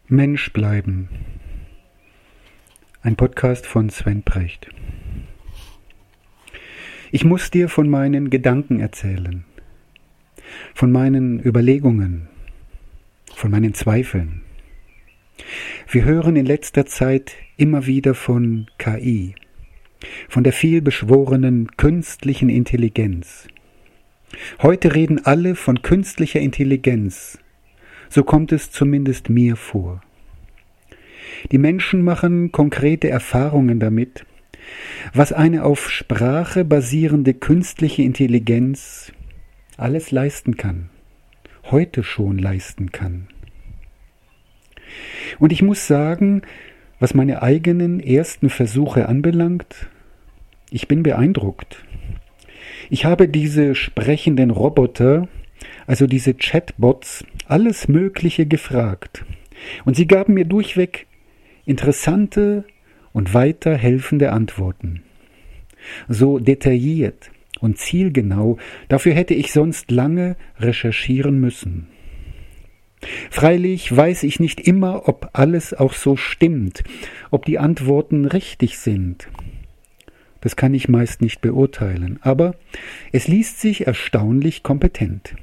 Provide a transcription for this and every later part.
Mensch bleiben. Ein Podcast von Sven Precht. Ich muss dir von meinen Gedanken erzählen, von meinen Überlegungen, von meinen Zweifeln. Wir hören in letzter Zeit immer wieder von KI, von der vielbeschworenen künstlichen Intelligenz. Heute reden alle von künstlicher Intelligenz. So kommt es zumindest mir vor. Die Menschen machen konkrete Erfahrungen damit, was eine auf Sprache basierende künstliche Intelligenz alles leisten kann, heute schon leisten kann. Und ich muss sagen, was meine eigenen ersten Versuche anbelangt, ich bin beeindruckt. Ich habe diese sprechenden Roboter, also diese Chatbots, alles Mögliche gefragt. Und sie gaben mir durchweg interessante und weiterhelfende Antworten. So detailliert und zielgenau, dafür hätte ich sonst lange recherchieren müssen. Freilich weiß ich nicht immer, ob alles auch so stimmt, ob die Antworten richtig sind. Das kann ich meist nicht beurteilen, aber es liest sich erstaunlich kompetent.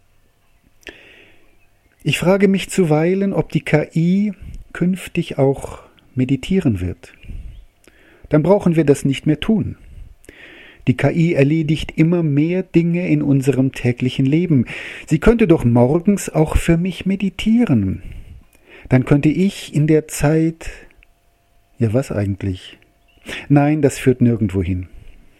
Ich frage mich zuweilen, ob die KI künftig auch meditieren wird. Dann brauchen wir das nicht mehr tun. Die KI erledigt immer mehr Dinge in unserem täglichen Leben. Sie könnte doch morgens auch für mich meditieren. Dann könnte ich in der Zeit... Ja, was eigentlich? Nein, das führt nirgendwo hin.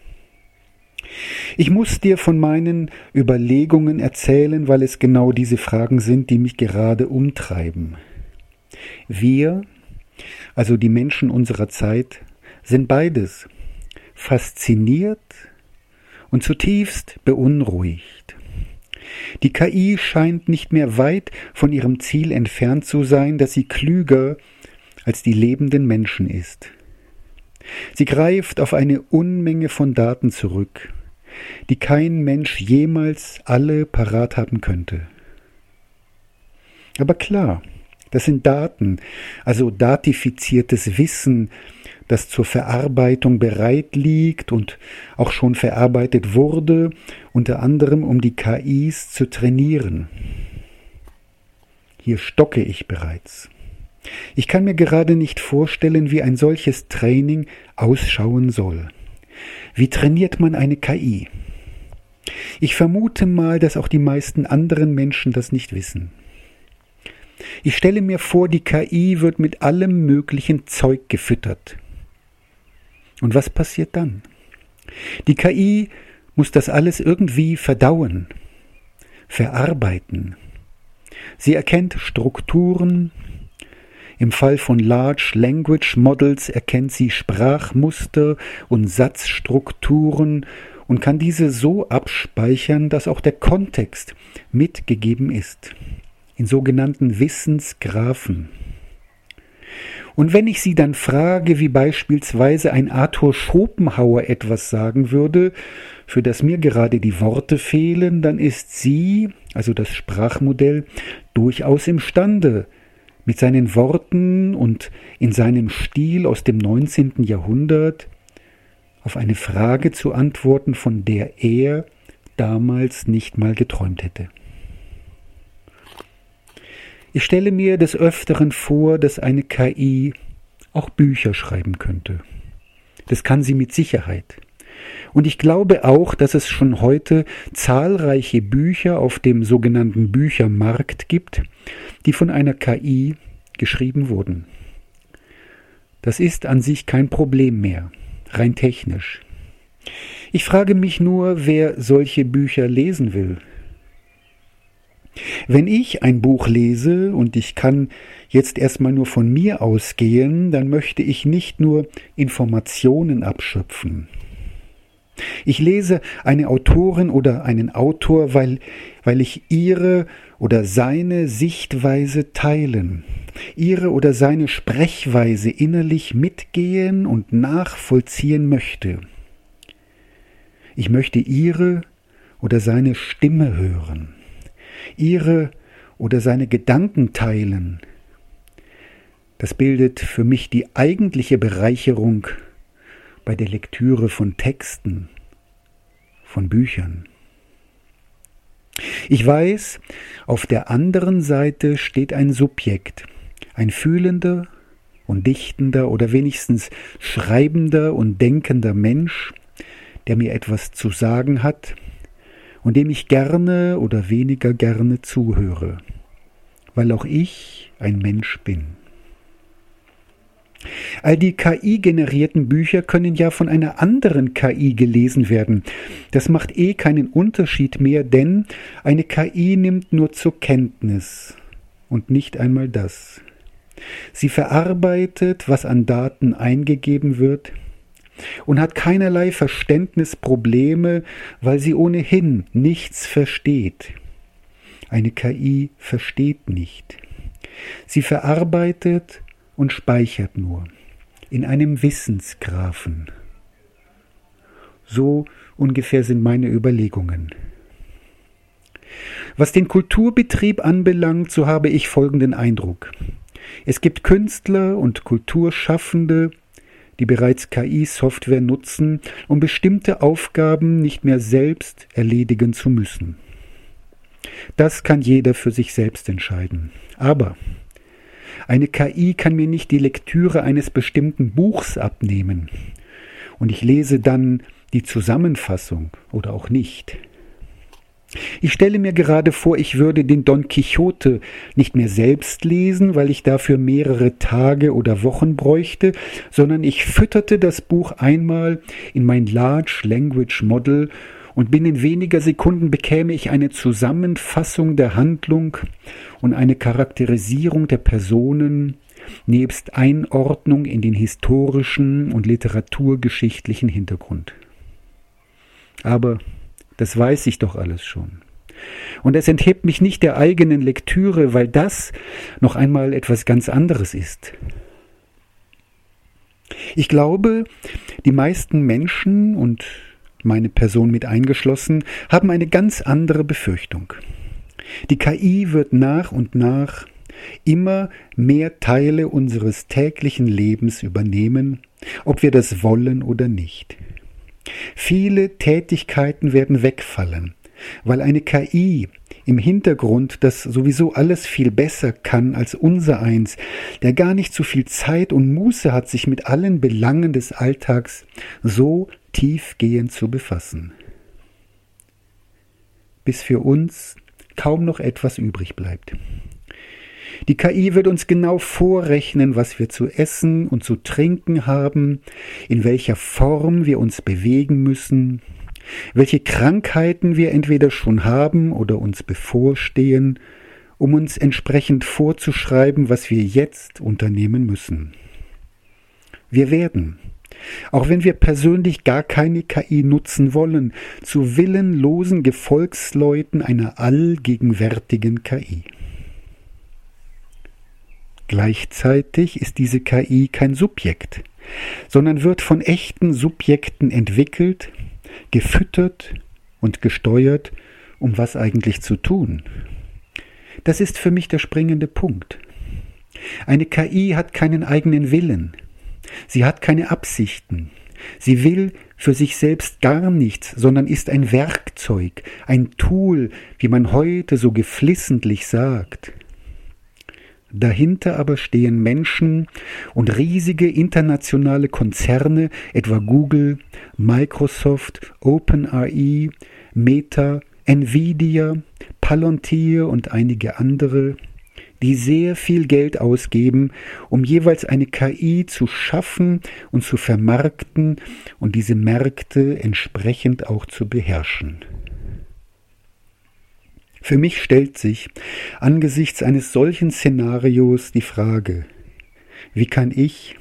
Ich muss dir von meinen Überlegungen erzählen, weil es genau diese Fragen sind, die mich gerade umtreiben. Wir, also die Menschen unserer Zeit, sind beides, fasziniert und zutiefst beunruhigt. Die KI scheint nicht mehr weit von ihrem Ziel entfernt zu sein, dass sie klüger als die lebenden Menschen ist. Sie greift auf eine Unmenge von Daten zurück, die kein Mensch jemals alle parat haben könnte. Aber klar, das sind Daten, also datifiziertes Wissen, das zur Verarbeitung bereit liegt und auch schon verarbeitet wurde, unter anderem um die KIs zu trainieren. Hier stocke ich bereits. Ich kann mir gerade nicht vorstellen, wie ein solches Training ausschauen soll. Wie trainiert man eine KI? Ich vermute mal, dass auch die meisten anderen Menschen das nicht wissen. Ich stelle mir vor, die KI wird mit allem möglichen Zeug gefüttert. Und was passiert dann? Die KI muss das alles irgendwie verdauen, verarbeiten. Sie erkennt Strukturen. Im Fall von Large Language Models erkennt sie Sprachmuster und Satzstrukturen und kann diese so abspeichern, dass auch der Kontext mitgegeben ist, in sogenannten Wissensgraphen. Und wenn ich sie dann frage, wie beispielsweise ein Arthur Schopenhauer etwas sagen würde, für das mir gerade die Worte fehlen, dann ist sie, also das Sprachmodell, durchaus imstande, mit seinen Worten und in seinem Stil aus dem 19. Jahrhundert auf eine Frage zu antworten, von der er damals nicht mal geträumt hätte. Ich stelle mir des Öfteren vor, dass eine KI auch Bücher schreiben könnte. Das kann sie mit Sicherheit. Und ich glaube auch, dass es schon heute zahlreiche Bücher auf dem sogenannten Büchermarkt gibt, die von einer KI geschrieben wurden. Das ist an sich kein Problem mehr, rein technisch. Ich frage mich nur, wer solche Bücher lesen will. Wenn ich ein Buch lese, und ich kann jetzt erstmal nur von mir ausgehen, dann möchte ich nicht nur Informationen abschöpfen. Ich lese eine Autorin oder einen Autor, weil ich ihre oder seine Sichtweise teilen, ihre oder seine Sprechweise innerlich mitgehen und nachvollziehen möchte. Ich möchte ihre oder seine Stimme hören, ihre oder seine Gedanken teilen, Das bildet für mich die eigentliche Bereicherung bei der Lektüre von Texten, von Büchern. Ich weiß, auf der anderen Seite steht ein Subjekt, ein fühlender und dichtender oder wenigstens schreibender und denkender Mensch, der mir etwas zu sagen hat und dem ich gerne oder weniger gerne zuhöre, weil auch ich ein Mensch bin. All die KI-generierten Bücher können ja von einer anderen KI gelesen werden. Das macht keinen Unterschied mehr, denn eine KI nimmt nur zur Kenntnis und nicht einmal das. Sie verarbeitet, was an Daten eingegeben wird und hat keinerlei Verständnisprobleme, weil sie ohnehin nichts versteht. Eine KI versteht nicht. Sie verarbeitet und speichert nur in einem Wissensgraphen. So ungefähr sind meine Überlegungen. Was den Kulturbetrieb anbelangt, so habe ich folgenden Eindruck. Es gibt Künstler und Kulturschaffende, die bereits KI-Software nutzen, um bestimmte Aufgaben nicht mehr selbst erledigen zu müssen. Das kann jeder für sich selbst entscheiden. Aber eine KI kann mir nicht die Lektüre eines bestimmten Buchs abnehmen. Und ich lese dann die Zusammenfassung oder auch nicht. Ich stelle mir gerade vor, ich würde den Don Quixote nicht mehr selbst lesen, weil ich dafür mehrere Tage oder Wochen bräuchte, sondern ich fütterte das Buch einmal in mein Large Language Model und binnen weniger Sekunden bekäme ich eine Zusammenfassung der Handlung und eine Charakterisierung der Personen nebst Einordnung in den historischen und literaturgeschichtlichen Hintergrund. Aber das weiß ich doch alles schon. Und es enthebt mich nicht der eigenen Lektüre, weil das noch einmal etwas ganz anderes ist. Ich glaube, die meisten Menschen und meine Person mit eingeschlossen, haben eine ganz andere Befürchtung. Die KI wird nach und nach immer mehr Teile unseres täglichen Lebens übernehmen, ob wir das wollen oder nicht. Viele Tätigkeiten werden wegfallen, weil eine KI im Hintergrund das sowieso alles viel besser kann als unsereins, der gar nicht so viel Zeit und Muße hat, sich mit allen Belangen des Alltags so tiefgehend zu befassen. Bis für uns kaum noch etwas übrig bleibt. Die KI wird uns genau vorrechnen, was wir zu essen und zu trinken haben, in welcher Form wir uns bewegen müssen, welche Krankheiten wir entweder schon haben oder uns bevorstehen, um uns entsprechend vorzuschreiben, was wir jetzt unternehmen müssen. Wir werden, auch wenn wir persönlich gar keine KI nutzen wollen, zu willenlosen Gefolgsleuten einer allgegenwärtigen KI. Gleichzeitig ist diese KI kein Subjekt, sondern wird von echten Subjekten entwickelt, gefüttert und gesteuert, um was eigentlich zu tun. Das ist für mich der springende Punkt. Eine KI hat keinen eigenen Willen. Sie hat keine Absichten. Sie will für sich selbst gar nichts, sondern ist ein Werkzeug, ein Tool, wie man heute so geflissentlich sagt. Dahinter aber stehen Menschen und riesige internationale Konzerne, etwa Google, Microsoft, OpenAI, Meta, Nvidia, Palantir und einige andere, die sehr viel Geld ausgeben, um jeweils eine KI zu schaffen und zu vermarkten und diese Märkte entsprechend auch zu beherrschen. Für mich stellt sich angesichts eines solchen Szenarios die Frage, wie können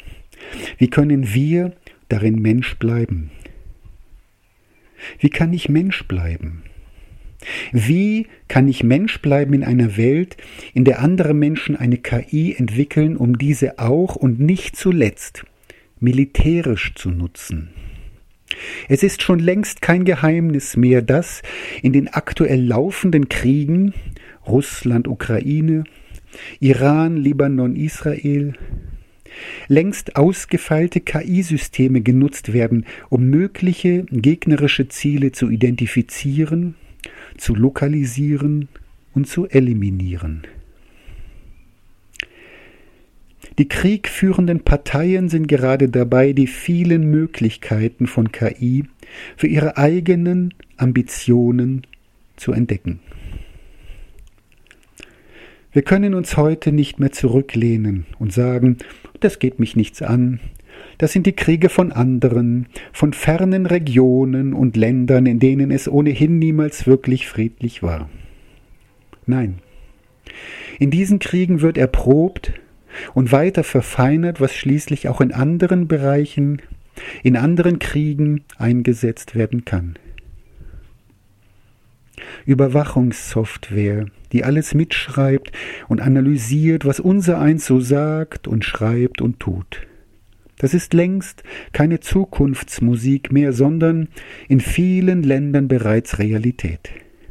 wir darin Mensch bleiben? Wie kann ich Mensch bleiben? Wie kann ich Mensch bleiben in einer Welt, in der andere Menschen eine KI entwickeln, um diese auch und nicht zuletzt militärisch zu nutzen? Es ist schon längst kein Geheimnis mehr, dass in den aktuell laufenden Kriegen Russland, Ukraine, Iran, Libanon, Israel, längst ausgefeilte KI-Systeme genutzt werden, um mögliche gegnerische Ziele zu identifizieren, zu lokalisieren und zu eliminieren. Die kriegführenden Parteien sind gerade dabei, die vielen Möglichkeiten von KI für ihre eigenen Ambitionen zu entdecken. Wir können uns heute nicht mehr zurücklehnen und sagen, das geht mich nichts an, das sind die Kriege von anderen, von fernen Regionen und Ländern, in denen es ohnehin niemals wirklich friedlich war. Nein, in diesen Kriegen wird erprobt und weiter verfeinert, was schließlich auch in anderen Bereichen, in anderen Kriegen eingesetzt werden kann. Überwachungssoftware, die alles mitschreibt und analysiert, was unsereins so sagt und schreibt und tut. Das ist längst keine Zukunftsmusik mehr, sondern in vielen Ländern bereits Realität.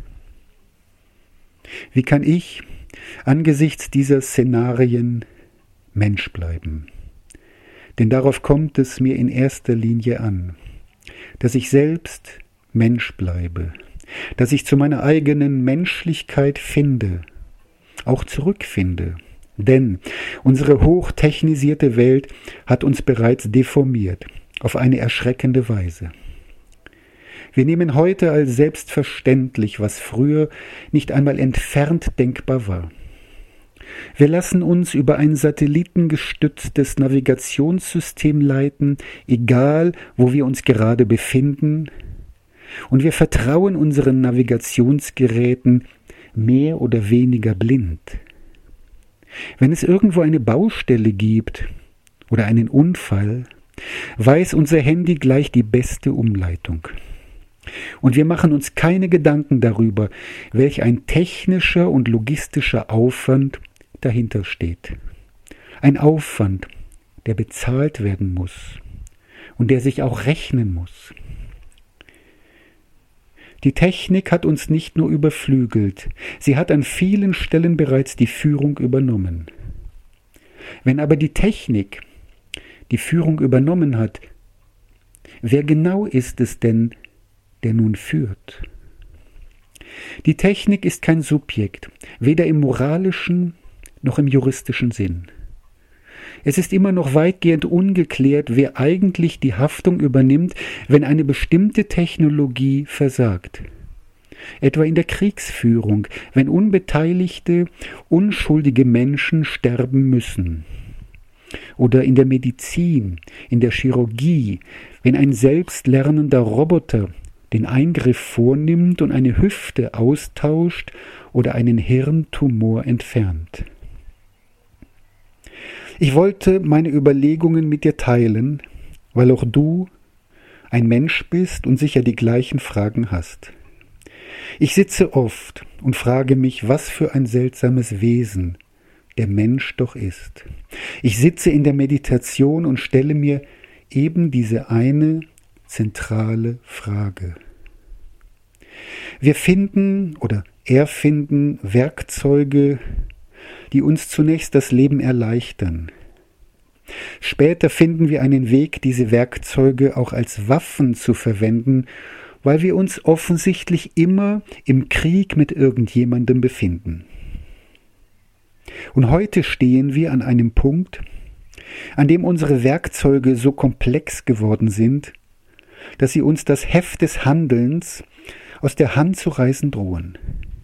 Wie kann ich angesichts dieser Szenarien Mensch bleiben? Denn darauf kommt es mir in erster Linie an, dass ich selbst Mensch bleibe, dass ich zu meiner eigenen Menschlichkeit finde, auch zurückfinde. Denn unsere hochtechnisierte Welt hat uns bereits deformiert, auf eine erschreckende Weise. Wir nehmen heute als selbstverständlich, was früher nicht einmal entfernt denkbar war. Wir lassen uns über ein satellitengestütztes Navigationssystem leiten, egal wo wir uns gerade befinden, und wir vertrauen unseren Navigationsgeräten mehr oder weniger blind. Wenn es irgendwo eine Baustelle gibt oder einen Unfall, weiß unser Handy gleich die beste Umleitung. Und wir machen uns keine Gedanken darüber, welch ein technischer und logistischer Aufwand dahinter steht. Ein Aufwand, der bezahlt werden muss und der sich auch rechnen muss. Die Technik hat uns nicht nur überflügelt, sie hat an vielen Stellen bereits die Führung übernommen. Wenn aber die Technik die Führung übernommen hat, wer genau ist es denn, der nun führt? Die Technik ist kein Subjekt, weder im moralischen noch im juristischen Sinn. Es ist immer noch weitgehend ungeklärt, wer eigentlich die Haftung übernimmt, wenn eine bestimmte Technologie versagt. Etwa in der Kriegsführung, wenn unbeteiligte, unschuldige Menschen sterben müssen. Oder in der Medizin, in der Chirurgie, wenn ein selbstlernender Roboter den Eingriff vornimmt und eine Hüfte austauscht oder einen Hirntumor entfernt. Ich wollte meine Überlegungen mit dir teilen, weil auch du ein Mensch bist und sicher die gleichen Fragen hast. Ich sitze oft und frage mich, was für ein seltsames Wesen der Mensch doch ist. Ich sitze in der Meditation und stelle mir eben diese eine zentrale Frage. Wir finden oder erfinden Werkzeuge, die uns zunächst das Leben erleichtern. Später finden wir einen Weg, diese Werkzeuge auch als Waffen zu verwenden, weil wir uns offensichtlich immer im Krieg mit irgendjemandem befinden. Und heute stehen wir an einem Punkt, an dem unsere Werkzeuge so komplex geworden sind, dass sie uns das Heft des Handelns aus der Hand zu reißen drohen.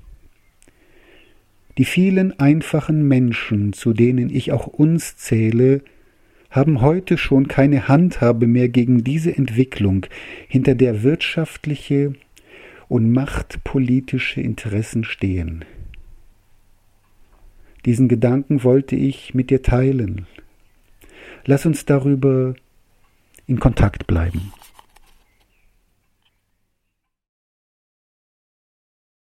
Die vielen einfachen Menschen, zu denen ich auch uns zähle, haben heute schon keine Handhabe mehr gegen diese Entwicklung, hinter der wirtschaftliche und machtpolitische Interessen stehen. Diesen Gedanken wollte ich mit dir teilen. Lass uns darüber in Kontakt bleiben.